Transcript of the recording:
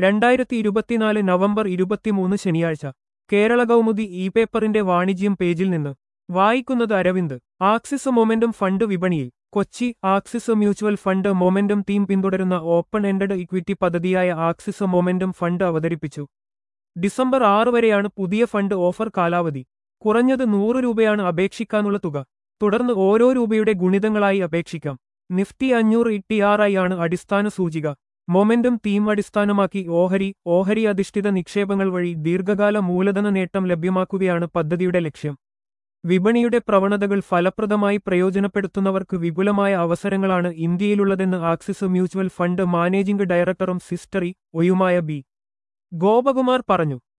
2024 November 23 ശനിയാഴ്ച Kerala Kaumudi E പേപ്പറിന്റെ വാണിജ്യം പേജിൽ നിന്ന് വായിക്കുന്നത് അരവിന്ദ്. ആക്സിസ് മൊമെന്റം ഫണ്ട് വിപണിയിൽ. കൊച്ചി. Axis mutual fund momentum theme പിന്തുടരുന്ന ഓപ്പൺ എൻഡഡ് ഇക്വിറ്റി പദ്ധതിയായ ആക്സിസ് മൊമെന്റം ഫണ്ട് അവതരിപ്പിച്ചു. ഡിസംബർ 6 വരെയാണ് പുതിയ ഫണ്ട് ഓഫർ കാലാവധി. കുറഞ്ഞത് 100 രൂപയാണ് അപേക്ഷിക്കാനുള്ള തുക. തുടർന്ന് ഓരോ രൂപയുടെ ഗുണിതങ്ങളായി അപേക്ഷിക്കാം. നിഫ്റ്റി 500 TRI ആണ് അടിസ്ഥാന സൂചിക. മൊമെന്റം തീം അടിസ്ഥാനമാക്കി ഓഹരി അധിഷ്ഠിത നിക്ഷേപങ്ങൾ വഴി ദീർഘകാല മൂലധന നേട്ടം ലഭ്യമാക്കുകയാണ് പദ്ധതിയുടെ ലക്ഷ്യം. വിപണിയുടെ പ്രവണതകൾ ഫലപ്രദമായി പ്രയോജനപ്പെടുത്തുന്നവർക്ക് വിപുലമായ അവസരങ്ങളാണ് ഇന്ത്യയിലുള്ളതെന്ന് ആക്സിസ് മ്യൂച്വൽ ഫണ്ട് മാനേജിംഗ് ഡയറക്ടറും സിസ്റ്ററി ഒയുമായ ബി. ഗോപകുമാർ പറഞ്ഞു.